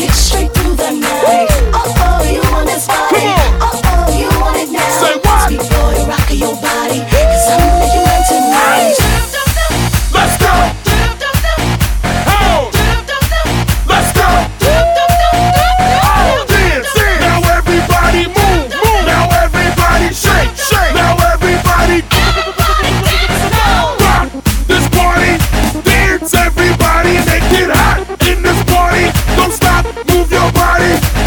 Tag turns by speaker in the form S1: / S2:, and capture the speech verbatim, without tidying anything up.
S1: Get straight through the night. Oh oh, you want this body? Oh oh, you want it now?
S2: Say what?
S1: Speak boy, rock your body, 'cause I'm making mine tonight.
S2: Let's go. Oh. Let's go. Oh, dance, dance. Now everybody move, move. Now everybody shake, shake. Now everybody rock this party. Dance, everybody, make it hot in this party. Don't stop, move your body.